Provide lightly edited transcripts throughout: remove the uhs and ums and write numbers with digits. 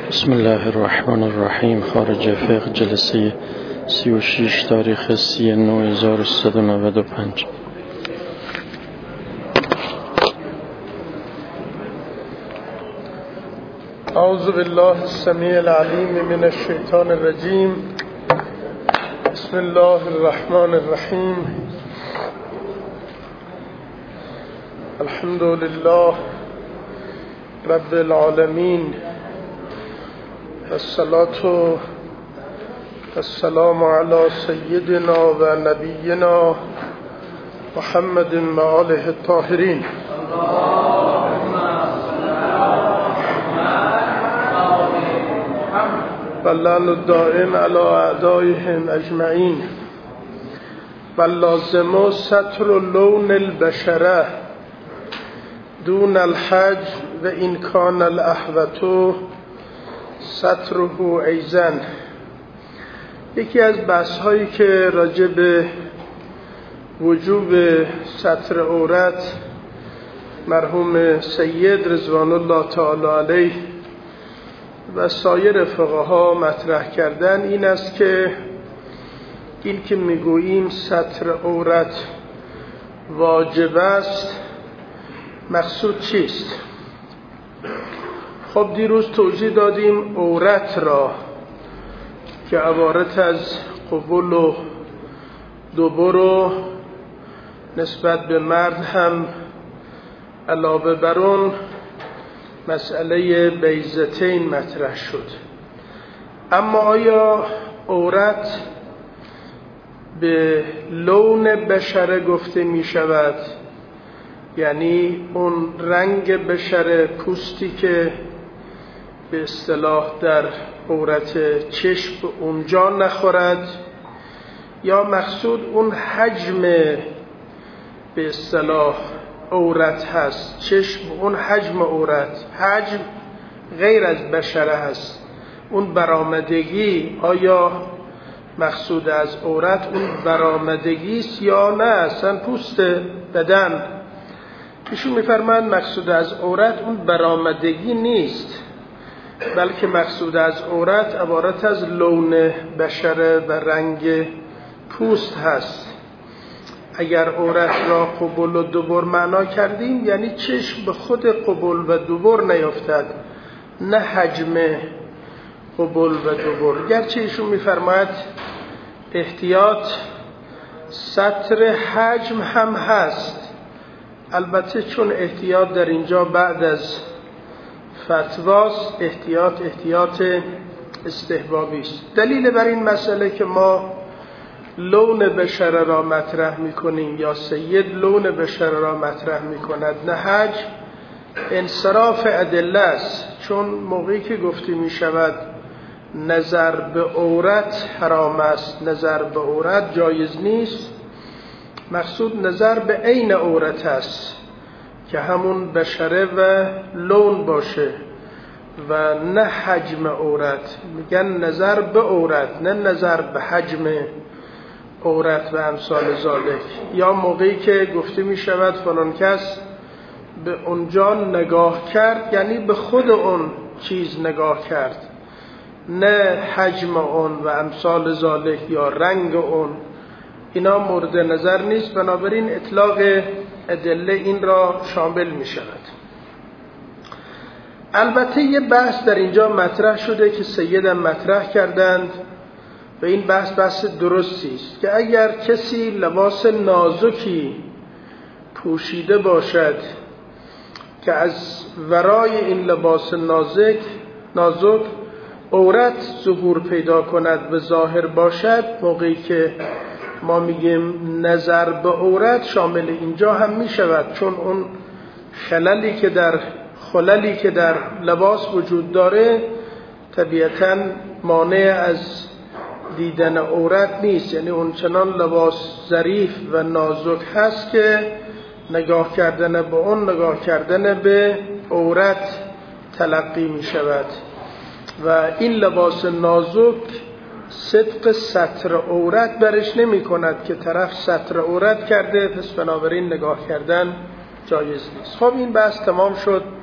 بسم الله الرحمن الرحیم. خارج فقه جلسه 36 تاریخ 39,395. اعوذ بالله السمیع العلیم من الشیطان الرجیم. بسم الله الرحمن الرحیم. الحمد لله رب العالمین، الصلاة والسلام علی سیدنا و نبینا محمد و آله الطاهرین. و لعن الدائم علی اعدائهم اجمعین. و لازم ستر لون البشره دون الحج و این کان الاحوط ستره ایزن. یکی از بحث هایی که راجع به وجوب ستر عورت مرحوم سید رضوان الله تعالی علیه و سایر فقها مطرح کردن این است که این که میگوییم ستر عورت واجب است مقصود چیست؟ خب دیروز توضیح دادیم عورت را که عبارت از قبول و دبر و نسبت به مرد هم علاوه بر اون مسئله بیضتین مطرح شد. اما آیا عورت به لون بشره گفته می شود؟ یعنی اون رنگ بشره، پوستی که به اصطلاح در عورت چشم اونجا نخورد، یا مقصود اون حجم به اصطلاح عورت هست؟ چشم اون حجم عورت، حجم غیر از بشره هست. اون برآمدگی آیا مقصود از عورت اون برآمدگی است یا نه اصلا پوست بدن؟ ایشون میفرمایند مقصود از عورت اون برآمدگی نیست، بلکه مقصود از عورت عبارت از لون بشره و رنگ پوست هست. اگر عورت را قبول و دبر معنا کردیم یعنی چشم به خود قبول و دبر نیفتد، نه حجم قبول و دبر. گرچه ایشون میفرماید احتیاط ستر حجم هم هست، البته چون احتیاط در اینجا بعد از فتواست، احتیاط استحبابی است. دلیل بر این مسئله که ما لون بشره را مطرح میکنیم یا سید لون بشره را مطرح میکند نه حجم، انصراف ادله است. چون موقعی که گفته میشود نظر به عورت حرام است، نظر به عورت جایز نیست، مقصود نظر به عین عورت است که همون بشره و لون باشه و نه حجم عورت. میگن نظر به عورت، نه نظر به حجم عورت و امثال ذالک. یا موقعی که گفته میشود فلان کس به اونجا نگاه کرد یعنی به خود اون چیز نگاه کرد، نه حجم اون و امثال ذالک یا رنگ اون. اینا مورد نظر نیست، بنابراین اطلاق ادله این را شامل می شود. البته یه بحث در اینجا مطرح شده که سیدم مطرح کردند و این بحث درستی است که اگر کسی لباس نازکی پوشیده باشد که از ورای این لباس نازک عورت ظهور پیدا کند و ظاهر باشد، موقعی که ما میگیم نظر به عورت شامل اینجا هم میشود، چون اون خللی که در لباس وجود داره طبیعتاً مانع از دیدن عورت نیست. یعنی اون چنان لباس ظریف و نازک هست که نگاه کردن به اون نگاه کردن به عورت تلقی می شود و این لباس نازک صدق ستر عورت برش نمی کند که طرف ستر عورت کرده، پس بنابراین نگاه کردن جایز نیست. خب این بحث تمام شد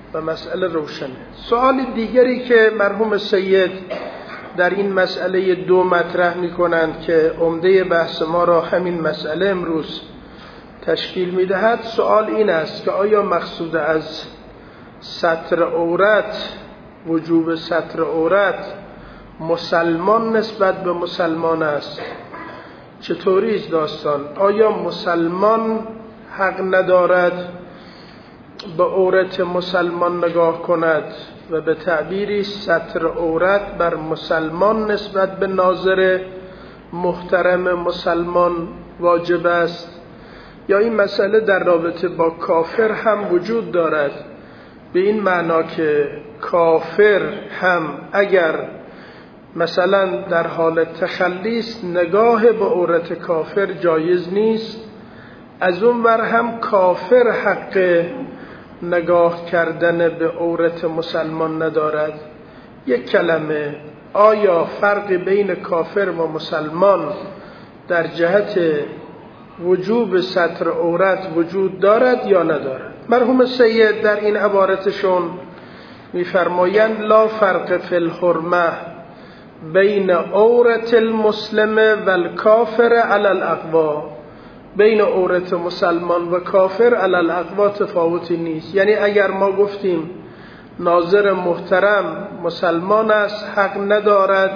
و مسئله روشنه. سوال دیگری که مرحوم سید در این مسئله 2 مطرح میکنند که عمده بحث ما را همین مسئله امروز تشکیل میدهد، سوال این است که آیا مقصود از ستر عورت، وجوب ستر عورت، مسلمان نسبت به مسلمان است؟ چطوری است داستان؟ آیا مسلمان حق ندارد به عورت مسلمان نگاه کند و به تعبیری ستر عورت بر مسلمان نسبت به ناظر محترم مسلمان واجب است؟ یا این مسئله در رابطه با کافر هم وجود دارد، به این معنا که کافر هم اگر مثلا در حال تخلی است نگاه به عورت کافر جایز نیست، از اون ور هم کافر حق نگاه کردن به عورت مسلمان ندارد؟ یک کلمه، آیا فرق بین کافر و مسلمان در جهت وجوب ستر عورت وجود دارد یا ندارد؟ مرحوم سید در این عبارتشون می‌فرمایند لا فرق فی الحرمه بین عورت المسلم و الکافر علی الاقوا. بین عورت مسلمان و کافر علی الاقوا تفاوتی نیست. یعنی اگر ما گفتیم ناظر محترم مسلمان است، حق ندارد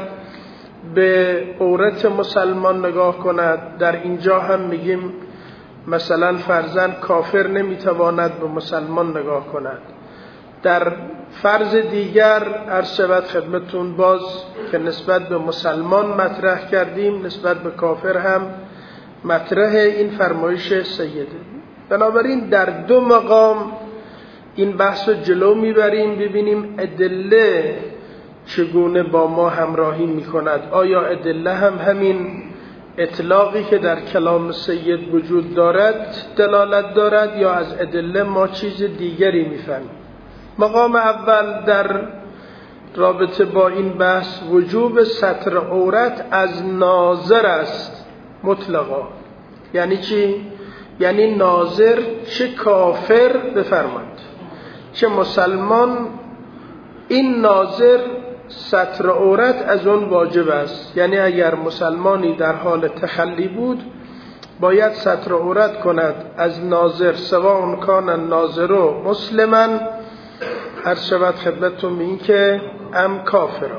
به عورت مسلمان نگاه کند، در اینجا هم میگیم مثلا فرضاً کافر نمیتواند به مسلمان نگاه کند. در فرض دیگر عرض شود خدمتون باز که نسبت به مسلمان مطرح کردیم، نسبت به کافر هم مطرح این فرمایش سیده. بنابراین در 2 مقام این بحث رو جلو میبریم، ببینیم ادله چگونه با ما همراهی میکند. آیا ادله هم همین اطلاقی که در کلام سید وجود دارد دلالت دارد یا از ادله ما چیز دیگری میفهمیم؟ مقام اول در رابطه با این بحث وجوب ستر عورت از ناظر است مطلقا. یعنی چی؟ یعنی ناظر چه کافر بفرماید چه مسلمان، این ناظر ستر عورت از اون واجب است. یعنی اگر مسلمانی در حال تخلی بود باید ستر عورت کند از ناظر، سواء کان الناظر مسلما، هر شود خدمتتون به این که ام کافرا.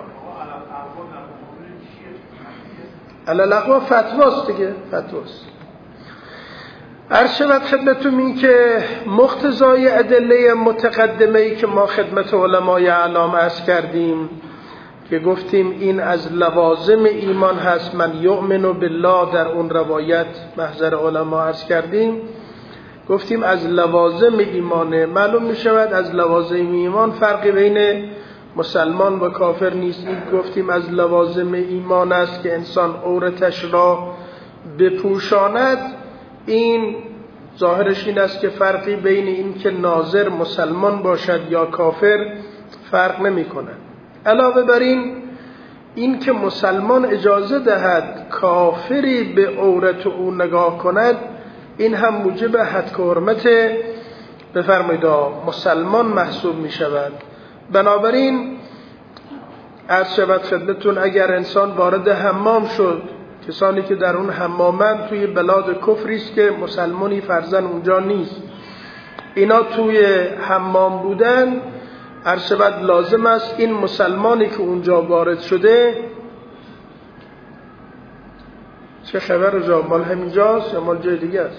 علالاقوا فتواست دیگه، فتواست. هر شود خدمتتون این که مقتضای ادله متقدمه‌ای که ما خدمت علمای اعلام عرض کردیم که گفتیم این از لوازم ایمان هست، من یؤمن بالله، در اون روایت محضر علما عرض کردیم، گفتیم از لوازم ایمانه. معلوم می شود از لوازم ایمان فرقی بین مسلمان و کافر نیست. این گفتیم از لوازم ایمان است که انسان عورتش را بپوشاند. این ظاهرش این است که فرقی بین این که ناظر مسلمان باشد یا کافر فرق نمی کند. علاوه بر این که مسلمان اجازه دهد کافری به عورت او نگاه کند، این هم موجب حد و حرمت بفرمایید مسلمان محسوب می شود. بنابراین عرض شود خدمتون اگر انسان وارد حمام شد، کسانی که در اون حمامن توی بلاد کفری است که مسلمانی فرضاً اونجا نیست، اینا توی حمام بودن، عرض شود لازم است این مسلمانی که اونجا وارد شده، چه خبر رجا، مال همینجاست یا مال جای دیگه است؟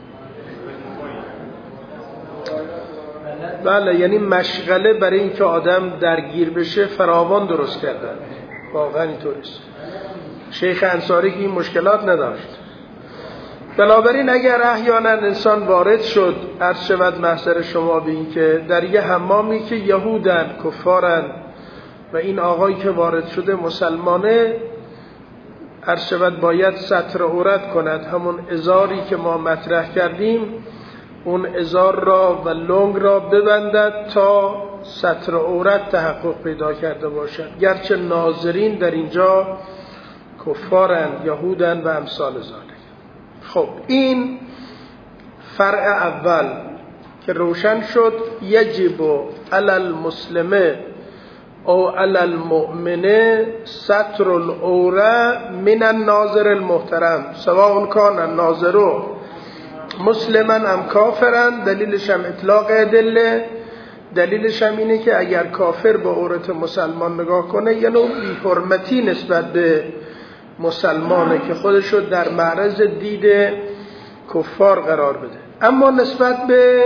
بله، یعنی مشغله برای این که آدم درگیر بشه فراوان درست کردن، واقعا اینطوریست. شیخ انصاری که این مشکلات نداشت. بنابراین اگر احیانا انسان وارد شد، عرض شود محضر شما به این که در یه حمامی که یهودن، کفارن، و این آقایی که وارد شده مسلمانه، عرض شود باید ستر عورت کند، همون ازاری که ما مطرح کردیم، اون ازار را و لنگ را ببندد تا ستر عورت تحقق پیدا کرده باشد، گرچه ناظرین در اینجا کفارن، یهودن و امثال ذالک. خب این فرع اول که روشن شد یجب علی المسلم او علی المؤمن ستر العوره من الناظر المحترم سواء کان الناظر مسلما ام کافرا. دلیلش هم اطلاق ادله، دلیلش هم اینه که اگر کافر به عورت مسلمان نگاه کنه یه نوع بی‌حرمتی نسبت به مسلمانه که خودشو در معرض دید کفار قرار بده. اما نسبت به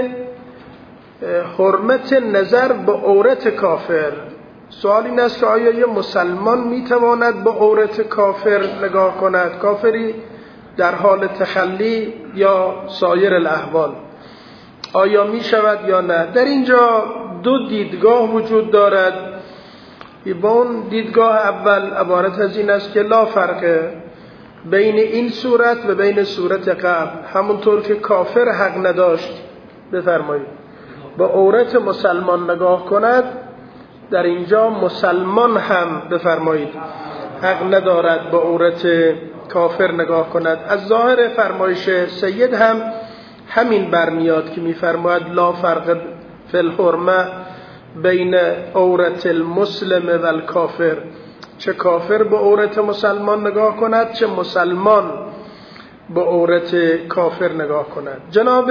حرمت نظر به عورت کافر، سوال این است که آیا یه مسلمان میتواند به عورت کافر نگاه کند، کافری در حال تخلی یا سایر الاحوال، آیا می شود یا نه؟ در اینجا دو دیدگاه وجود دارد. با اون دیدگاه اول عبارت از این است که لا فرقه بین این صورت و بین صورت قبل، همونطور که کافر حق نداشت بفرمایید با عورت مسلمان نگاه کند، در اینجا مسلمان هم بفرمایید حق ندارد با عورت کافر نگاه کند. از ظاهر فرمایش سید هم همین برمیاد که میفرماید لا فرق فی الحرمه بین عورت المسلم و الکافر، چه کافر به عورت مسلمان نگاه کند چه مسلمان به عورت کافر نگاه کند. جناب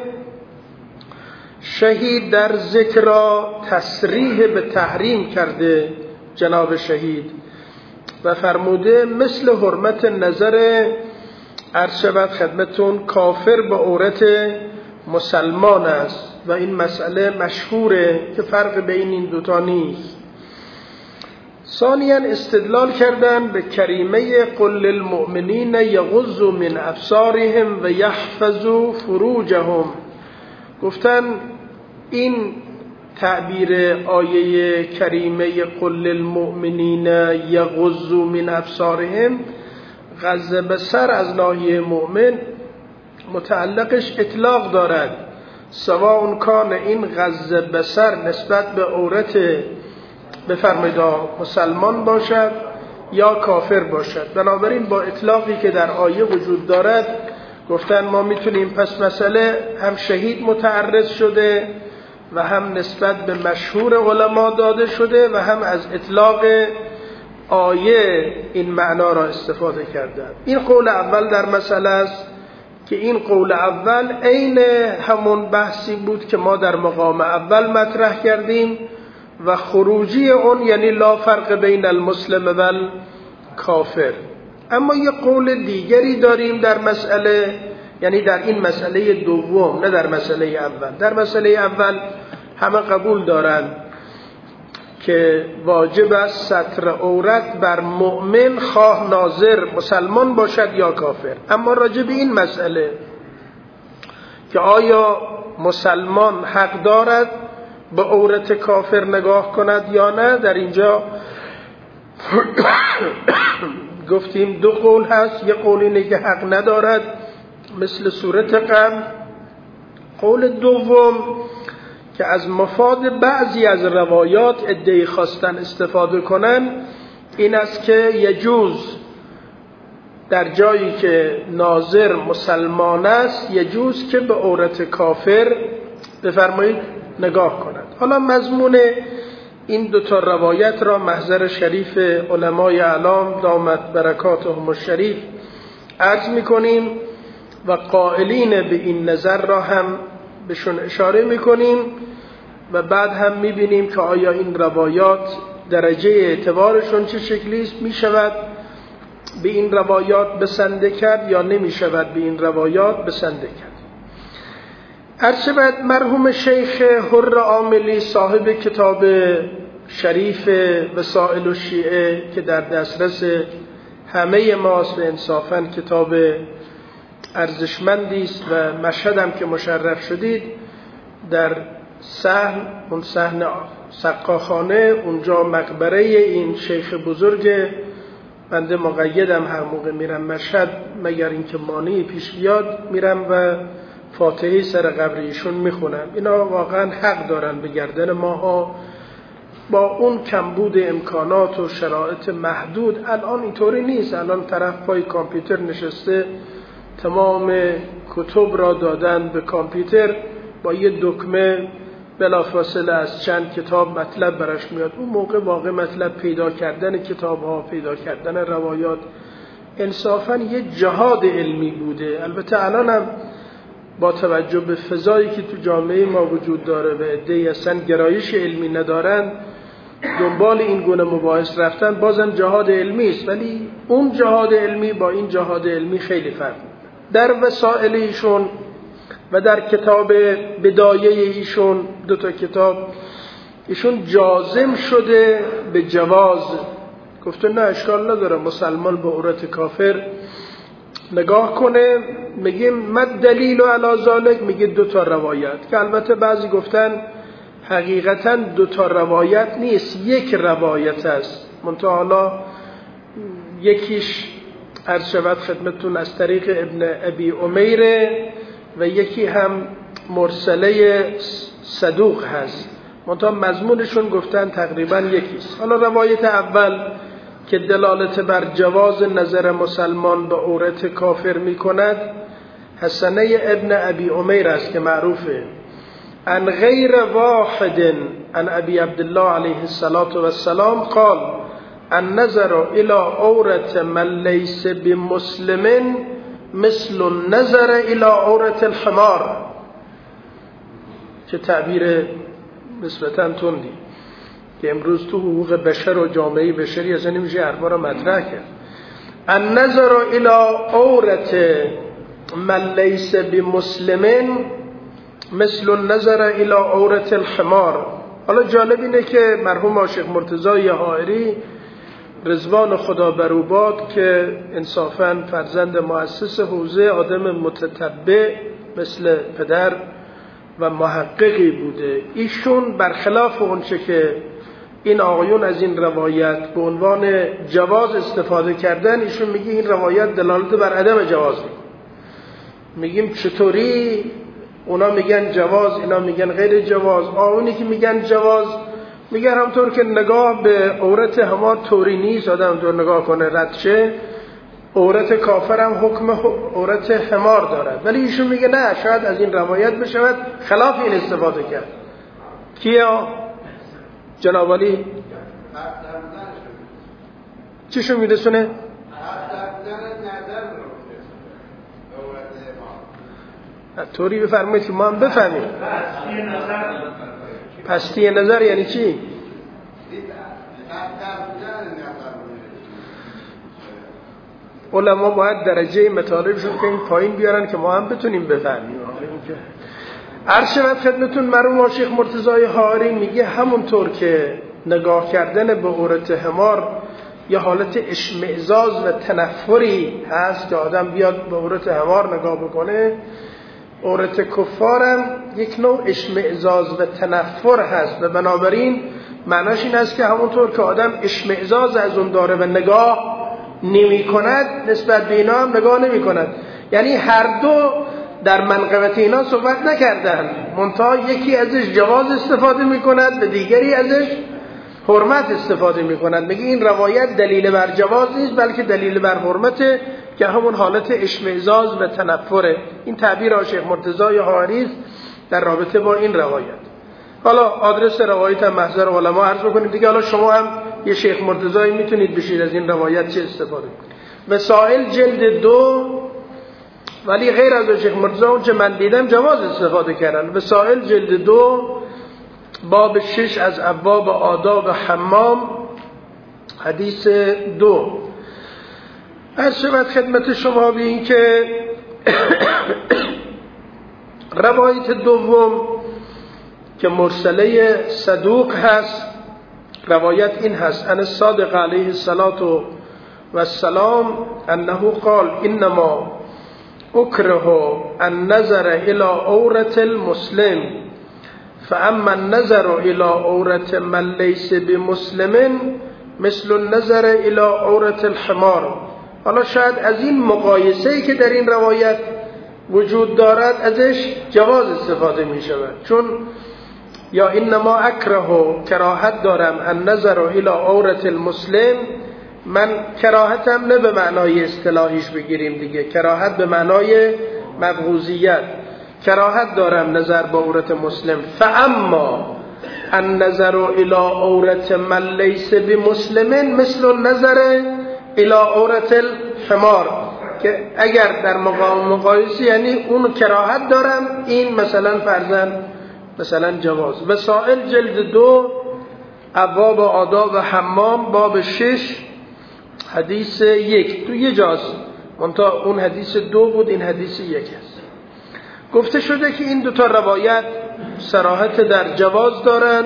شهید در ذکر تصریح به تحریم کرده، جناب شهید، و فرموده مثل حرمت نظر عرض شود خدمتون کافر به عورت مسلمان است و این مسئله مشهوره که فرق بین این دوتا نیست. ثانیاً استدلال کردن به کریمه قل للمؤمنین یغضوا من ابصارهم و یحفظوا فروجهم. گفتن این تعبیر آیه کریمه قل للمؤمنین یغضوا من ابصارهم، غض بصر از ناحیه مؤمن متعلقش اطلاق دارد، سواء کان این غض بصر نسبت به عورت بفرمایید مسلمان باشد یا کافر باشد. بنابراین با اطلاقی که در آیه وجود دارد گفتن ما میتونیم پس مسئله هم شهید متعرض شده و هم نسبت به مشهور علما داده شده و هم از اطلاق آیه این معنا را استفاده کردند. این قول اول در مسئله است که این قول اول عین همون بحثی بود که ما در مقام اول مطرح کردیم و خروجی اون یعنی لا فرق بین المسلم و الکافر. اما یه قول دیگری داریم در مسئله، یعنی در این مسئله دوم نه در مسئله اول. در مسئله اول همه قبول دارند که واجب است ستر عورت بر مؤمن خواه ناظر مسلمان باشد یا کافر. اما راجع به این مسئله که آیا مسلمان حق دارد به عورت کافر نگاه کند یا نه، در اینجا گفتیم دو قول هست. یه قول اینه که حق ندارد مثل صورت قبل. قول دوم که از مفاد بعضی از روایات ادعی خواستن استفاده کنن این است که یجوز در جایی که ناظر مسلمان است یجوز که به عورت کافر بفرمایید نگاه کند. حالا مضمون این دوتا روایت را محضر شریف علمای اعلام دامت برکاتهم الشریف عرض میکنیم و قائلین به این نظر را هم بهشون اشاره میکنیم و بعد هم میبینیم که آیا این روایات درجه اعتبارشون چه شکلی است، میشود به این روایات بسنده کرد یا نمیشود به این روایات بسنده کرد. ارشد مرحوم شیخ حر عاملی صاحب کتاب شریف وسائل الشیعه که در دسترس همه ماست و انصافاً کتاب ارزشمندی است و مشهد هم که مشرف شدید در صحن، اون صحن سقاخانه، اونجا مقبره این شیخ بزرگ، بنده مقیدم هر موقع میرم مشهد مگر اینکه مانعی پیش بیاد میرم و فاتحه سر قبر ایشون میخونم. اینا واقعا حق دارن به گردن ماها با اون کمبود امکانات و شرایط محدود. الان اینطوری نیست، الان طرف پای کامپیوتر نشسته تمام کتب را دادن به کامپیوتر با یه دکمه بلافاصله از چند کتاب مطلب براش میاد. اون موقع واقع مطلب پیدا کردن کتاب‌ها، پیدا کردن روایات انصافاً یه جهاد علمی بوده. البته الان هم با توجه به فضایی که تو جامعه ما وجود داره و عده‌ای اصلا گرایش علمی ندارن دنبال این گونه مباحث رفتن، بازم جهاد علمی است، ولی اون جهاد علمی با این جهاد علمی خیلی فرق. در وسائل ایشون و در کتاب بدایه ایشون، 2 تا کتاب، ایشون جازم شده به جواز، گفته نه اشکال نداره مسلمان به عورت کافر نگاه کنه. میگه مد دلیل علی ذالک، میگه 2 تا روایت، که البته بعضی گفتن حقیقتا 2 تا روایت نیست، 1 روایت است، منتها حالا یکیش عرض شود خدمتتون از طریق ابن ابی امیره و یکی هم مرسله صدوق هست، منتها مضمونشون گفتن تقریبا یکیست. حالا روایت اول که دلالت بر جواز نظر مسلمان به عورت کافر می کند حسنه ابن ابی امیر است که معروفه. عن غیر واحد عن ابی عبدالله علیه السلام قال النظر الى عورت من لیس بمسلم مثل النظر الى عورت الحمار، چه تعبیر نسبتاً تندی که امروز تو حقوق بشر و جامعه بشری اصلا نمیشه حرفا رو مطرح کرد. النظر الى عورت من لیس بمسلم مثل النظر الى عورت الحمار. حالا جالب اینه که مرحوم عاشق مرتضی حائری رضوان خدا بر او باد که انصافاً فرزند مؤسس حوزه، آدم متتبع مثل پدر و محققی بوده، ایشون برخلاف اونچه که این آقایون از این روایت به عنوان جواز استفاده کردن، ایشون میگه این روایت دلالت بر عدم جواز میکنه. میگیم چطوری؟ اونا میگن جواز، اینا میگن غیر جواز. آقایونی که میگن جواز میگن همطور که نگاه به عورت حمار طوری نیست آدم طور نگاه کنه رد شه، عورت کافر هم حکم عورت حمار دارد. ولی ایشون میگه نه، شاید از این روایت بشود خلاف این استفاده کرد. کیا؟ جناب علی چیشون میرسونه؟ طوری بفرمایید که ما هم بفهمیم. پستی نظر یعنی چی؟ علما باید درجه مطالبشون که این پایین بیارن که ما هم بتونیم بفهمیم. عرض شود خدمتون مرحوم عاشق مرتضی حائری میگه همونطور که نگاه کردن به عورت حمار یه حالت اشمئزاز و تنفری هست که آدم بیاد به عورت حمار نگاه بکنه، عورت کفارم یک نوع اشمئزاز و تنفر هست و بنابراین معناش این است که همونطور که آدم اشمئزاز از اون داره و نگاه نمی کند، نسبت به اینا هم نگاه نمی کند. یعنی هر دو در منقبت اینا صحبت نکردن، منتها یکی ازش جواز استفاده می کند و دیگری ازش حرمت استفاده می کند. میگه این روایت دلیل بر جواز نیست بلکه دلیل بر حرمته که همون حالت اشمئزاز و تنفره. این تعبیر عاشق مرتضی حائری است در رابطه با این روایت. حالا آدرس روایت هم محضر علما عرض بکنیم دیگه. حالا شما هم یه شیخ مرتضی میتونید بشید از این روایت چه استفاده کنید. مسائل جلد 2 ولی غیر از شیخ مرتضی اون چه من دیدم جواز استفاده کردن. مسائل جلد 2 باب 6 از ابواب آداب حمام حدیث 2. عرض شود خدمت شما به این که روایت دوم که مرسله صدوق هست، روایت این هست: ان الصادق علیه السلام انه قال انما اکره النظر الى عورت المسلم فاما النظر الى عورت من لیس بمسلم مثل النظر الى عورت الحمار. حالا شاید از این مقایسه‌ای که در این روایت وجود دارد ازش جواز استفاده می شود، چون یا انما اکره کراهت دارم النظر الى عورت المسلم، من کراهتم نه به معنای اصطلاحیش بگیریم دیگه، کراهت به معنای مبغوضیت، کراهت دارم نظر به عورت مسلم. فاما النظر الى عورت من لیس بمسلم مثل النظر الى عورت الحمار، که اگر در مقام مقایسه یعنی اون کراهت دارم، این مثلا فرضاً مثلا جواز. وسائل جلد 2 ابواب آداب حمام باب 6 حدیث 1 تو یه جاست، منتها اون حدیث 2 بود، این حدیث 1 است. گفته شده که این دوتا روایت صراحت در جواز دارن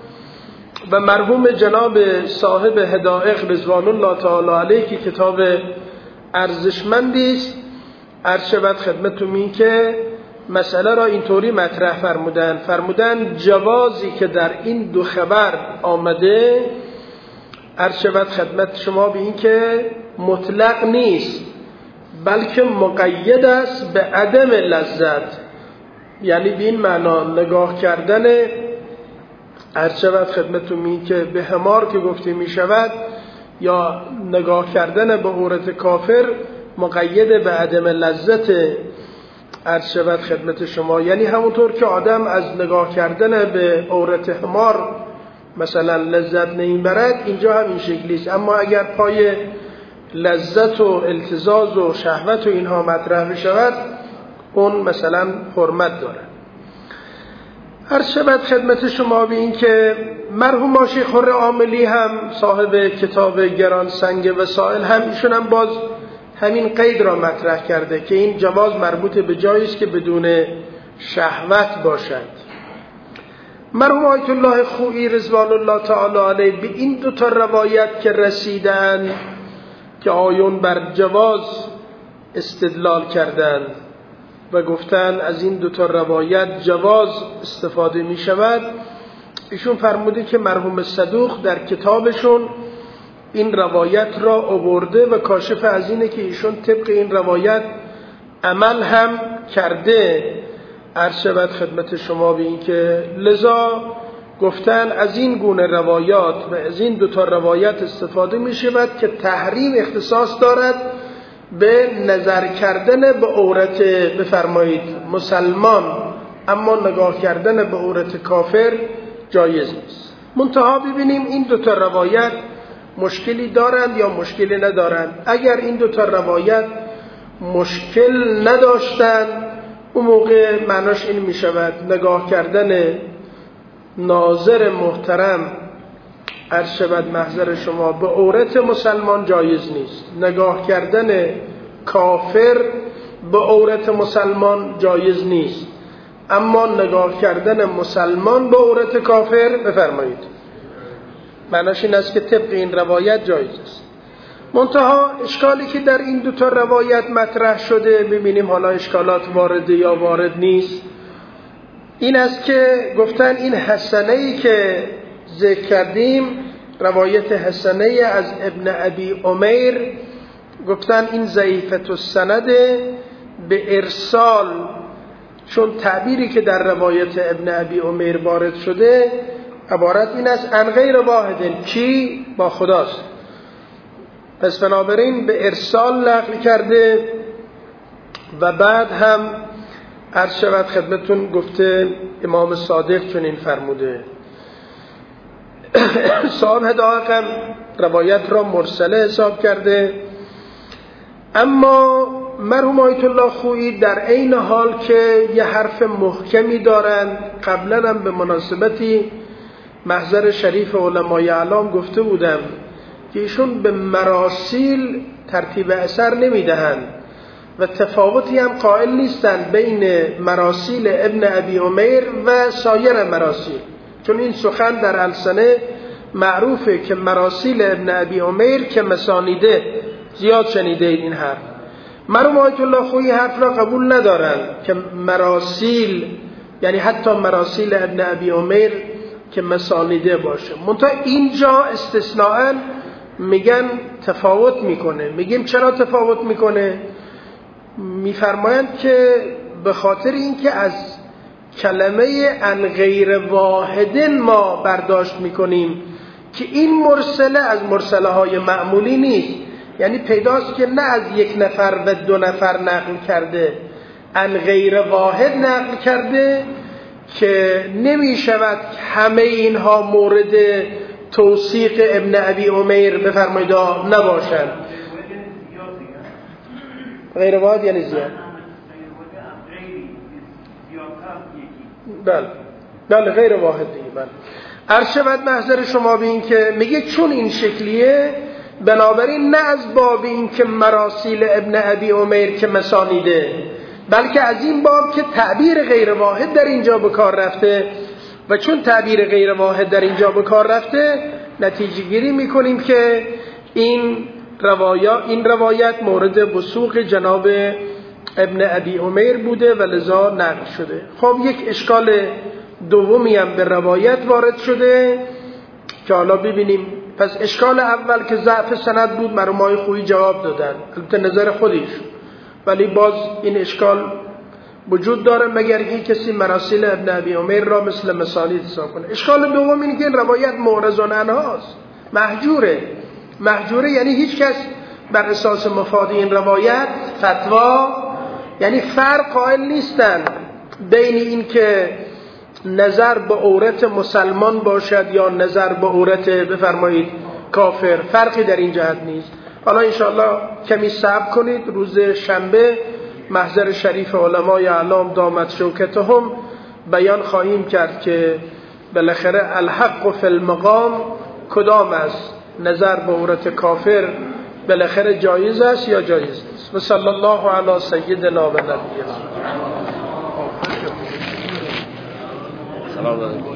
و مرحوم جناب صاحب حدائق رضوان الله تعالی علیه که کتاب ارزشمندی است، عرض شود خدمتتون این که مسئله را اینطوری مطرح فرمودن جوازی که در این دو خبر آمده، عرض شود خدمت شما به این که مطلق نیست بلکه مقید است به عدم لذت، یعنی به این معنا نگاه کردن عرض شود خدمتتون این که به حمار که گفته می شود یا نگاه کردن به عورت کافر مقید به عدم لذت، عرض شود خدمت شما یعنی همونطور که آدم از نگاه کردن به عورت حمار مثلا لذت نمیبرد، اینجا هم این شکلی است. اما اگر پای لذت و التذاذ و شهوت و اینها مطرح بشود، اون مثلا حرمت داره. عرض شود خدمت شما به این که مرحوم شیخ خر عاملی هم صاحب کتاب گران سنگ وسائل هم ایشون هم باز همین قید را مطرح کرده که این جواز مربوط به جایی است که بدون شهوت باشد. مرحوم آیت الله خویی رضوان الله تعالی علیه به این دو تا روایت که رسیدن که آیون بر جواز استدلال کردند و گفتن از این دو تا روایت جواز استفاده می شود، ایشون فرموده که مرحوم صدوق در کتابشون این روایت را آورده و کاشف از اینه که ایشون طبق این روایت عمل هم کرده. عرض شود خدمت شما به این که لذا گفتن از این گونه روایات و از این دوتا روایت استفاده می شود که تحریم اختصاص دارد به نظر کردن به عورت بفرمایید مسلمان، اما نگاه کردن به عورت کافر جایز نیست. منتها ببینیم این دوتا روایت مشکلی دارند یا مشکلی ندارند. اگر این دوتا روایت مشکل نداشتند، اون موقع معناش این می شود نگاه کردن ناظر محترم عرض شود محضر شما به عورت مسلمان جایز نیست، نگاه کردن کافر به عورت مسلمان جایز نیست، اما نگاه کردن مسلمان به عورت کافر بفرمایید معناش این است که طبق این روایت جایز است. منتها اشکالی که در این دوتا روایت مطرح شده، ببینیم حالا اشکالات وارده یا وارد نیست، این است که گفتن این حسنه‌ای که ذکر کردیم، روایت حسنه از ابن ابی عمیر، گفتن این ضعیفة السند به ارسال، چون تعبیری که در روایت ابن ابی عمیر وارد شده عبارت این است ان غیر واحد، کی با خداست، پس بنابراین به ارسال نقل کرده. و بعد هم عرض شود خدمتون گفته امام صادق چنین فرموده. صاحب حدائق هم روایت را مرسله حساب کرده، اما مرحوم آیت الله خویی در عین حال که یه حرف محکمی دارند، قبلا هم به مناسبتی محضر شریف علمای اعلام گفته بودم که ایشون به مراسیل ترتیب اثر نمیدهند و تفاوتی هم قائل نیستند بین مراسیل ابن ابی عمیر و سایر مراسیل، چون این سخن در السنه معروفه که مراسیل ابن ابی عمیر که مسانیده، زیاد شنیده این حرف. مرحوم آیت الله خویی حرف را قبول ندارند که مراسیل یعنی حتی مراسیل ابن ابی عمیر که مسانیده باشه. منتها اینجا استثناءً میگن تفاوت میکنه. میگیم چرا تفاوت میکنه؟ میفرمایند که به خاطر اینکه از کلمه ان غیر واحد ما برداشت میکنیم که این مرسله از مرسله های معمولی نیست، یعنی پیداست که نه از یک نفر و دو نفر نقل کرده، ان غیر واحد نقل کرده که نمی شود همه اینها مورد توثیق ابن ابی عمیر بفرمایید نباشند. غیر واحد یعنی زیاد. بله غیر واحد دیگه. بله عرض شود محضر شما به این که میگه چون این شکلیه بنابراین نه از باب این که مراسیل ابن ابی عمیر که مسانیده، بلکه از این باب که تعبیر غیر واحد در اینجا به کار رفته و چون تعبیر غیر واحد در اینجا به کار رفته نتیجه گیری میکنیم که این روایت مورد وثوق جناب ابن ابی عمیر بوده و لذا نقل شده. خب یک اشکال دومی هم به روایت وارد شده که حالا ببینیم. پس اشکال اول که ضعف سند بود مرحومای خویی جواب دادن، البته نظر خودش، ولی باز این اشکال وجود داره مگر اینکه کسی مراسیل ابن ابی عمیر را مثل مسانید حساب کنه. اشکال دوم اینه که این روایت معرض عنهاست، محجوره یعنی هیچ کس بر اساس مفاد این روایت فتوا یعنی فرق قائل نیستن بین این که نظر به عورت مسلمان باشد یا نظر به عورت بفرمایید کافر، فرقی در این جهت نیست. حالا انشاءالله کمی صبر کنید، روز شنبه محضر شریف علمای اعلام دامت شوکتهم بیان خواهیم کرد که بالاخره الحق فی المقام کدام است، نظر به عورت کافر بالاخره جایز است یا جایز نیست. و صلی الله علی سیدنا و نبینا.